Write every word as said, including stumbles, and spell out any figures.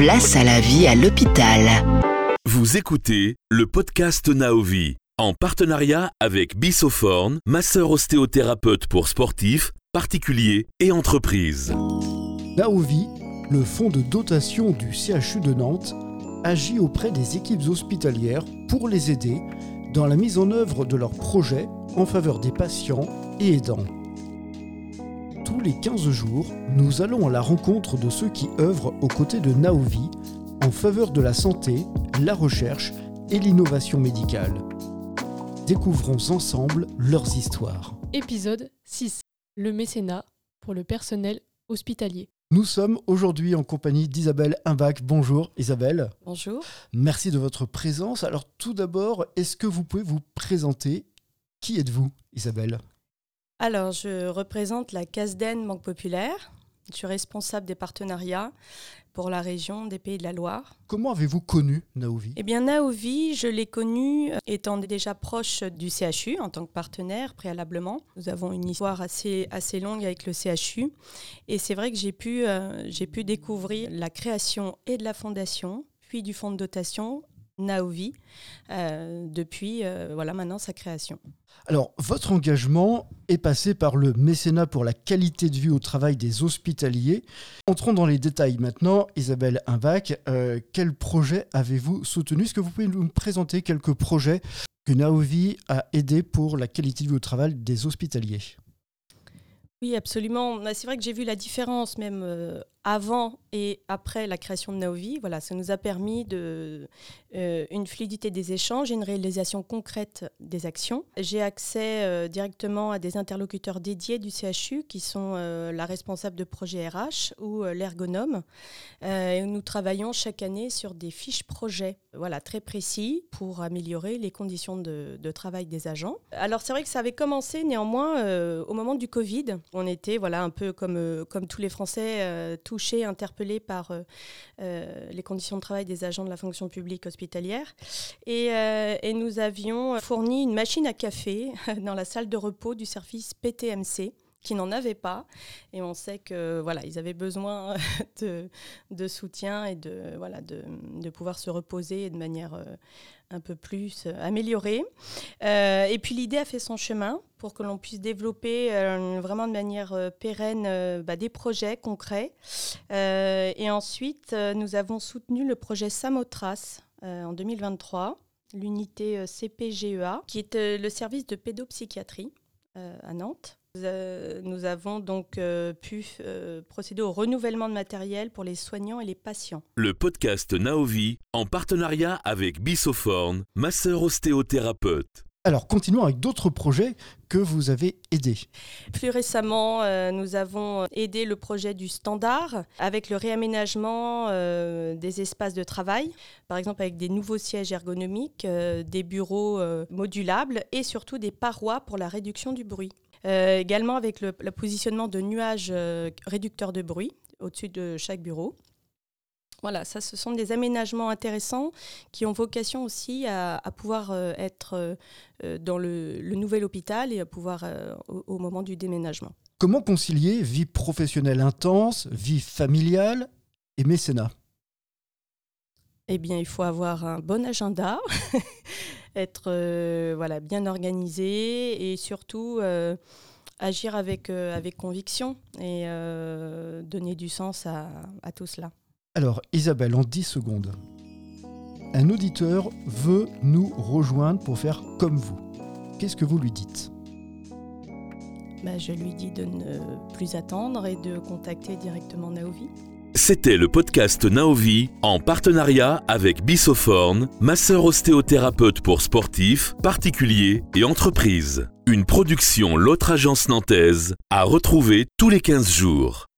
Place à la vie à l'hôpital. Vous écoutez le podcast Naovi, en partenariat avec Bissoforn, masseur ostéothérapeute pour sportifs, particuliers et entreprises. Naovi, le fonds de dotation du C H U de Nantes, agit auprès des équipes hospitalières pour les aider dans la mise en œuvre de leurs projets en faveur des patients et aidants. Tous les quinze jours, nous allons à la rencontre de ceux qui œuvrent aux côtés de Naovi en faveur de la santé, la recherche et l'innovation médicale. Découvrons ensemble leurs histoires. Épisode six. Le mécénat pour le personnel hospitalier. Nous sommes aujourd'hui en compagnie d'Isabelle Imbach. Bonjour Isabelle. Bonjour. Merci de votre présence. Alors tout d'abord, est-ce que vous pouvez vous présenter ? Qui êtes-vous, Isabelle ? Alors, je représente la CASDEN Banque Populaire. Je suis responsable des partenariats pour la région des Pays de la Loire. Comment avez-vous connu Naovi ? Eh bien, Naovi, je l'ai connu étant déjà proche du C H U en tant que partenaire préalablement. Nous avons une histoire assez, assez longue avec le C H U. Et c'est vrai que j'ai pu, euh, j'ai pu découvrir la création et de la fondation, puis du fonds de dotation Naovi, euh, depuis euh, voilà, maintenant sa création. Alors, votre engagement est passé par le mécénat pour la qualité de vie au travail des hospitaliers. Entrons dans les détails maintenant. Isabelle Imbach, euh, quel projet avez-vous soutenu ? Est-ce que vous pouvez nous présenter quelques projets que Naovi a aidés pour la qualité de vie au travail des hospitaliers ? Oui, absolument. C'est vrai que j'ai vu la différence même euh, avant et après la création de Naovi. Voilà, ça nous a permis de, euh, une fluidité des échanges et une réalisation concrète des actions. J'ai accès euh, directement à des interlocuteurs dédiés du C H U qui sont euh, la responsable de projet R H ou euh, l'ergonome. Euh, et nous travaillons chaque année sur des fiches projets voilà, très précis pour améliorer les conditions de, de travail des agents. Alors c'est vrai que ça avait commencé néanmoins euh, au moment du Covid. On était voilà, un peu comme, euh, comme tous les Français euh, touchés, interpellés par euh, euh, les conditions de travail des agents de la fonction publique hospitalière. Et, euh, et nous avions fourni une machine à café dans la salle de repos du service P T M C, qui n'en avaient pas. Et on sait que voilà, ils avaient besoin de, de soutien et de, voilà, de, de pouvoir se reposer de manière euh, un peu plus euh, améliorée. Euh, et puis l'idée a fait son chemin pour que l'on puisse développer euh, vraiment de manière euh, pérenne euh, bah, des projets concrets. Euh, et ensuite, euh, nous avons soutenu le projet Samotras euh, en deux mille vingt-trois, l'unité euh, C P G E A, qui est euh, le service de pédopsychiatrie euh, à Nantes. Euh, nous avons donc euh, pu euh, procéder au renouvellement de matériel pour les soignants et les patients. Le podcast Naovi, en partenariat avec Bissoforn, masseur ostéothérapeute. Alors, continuons avec d'autres projets que vous avez aidés. Plus récemment, euh, nous avons aidé le projet du standard avec le réaménagement euh, des espaces de travail, par exemple avec des nouveaux sièges ergonomiques, euh, des bureaux euh, modulables et surtout des parois pour la réduction du bruit. Euh, également avec le, le positionnement de nuages euh, réducteurs de bruit au-dessus de chaque bureau. Voilà, ça, ce sont des aménagements intéressants qui ont vocation aussi à, à pouvoir euh, être euh, dans le, le nouvel hôpital et à pouvoir euh, au, au moment du déménagement. Comment concilier vie professionnelle intense, vie familiale et mécénat ? Eh bien, il faut avoir un bon agenda, être euh, voilà, bien organisé et surtout euh, agir avec, euh, avec conviction et euh, donner du sens à, à tout cela. Alors, Isabelle, en dix secondes, un auditeur veut nous rejoindre pour faire comme vous. Qu'est-ce que vous lui dites ? Bah, je lui dis de ne plus attendre et de contacter directement Naovi. C'était le podcast Naovi, en partenariat avec Bissoforn, masseur ostéothérapeute pour sportifs, particuliers et entreprises. Une production L'Autre Agence Nantaise, à retrouver tous les quinze jours.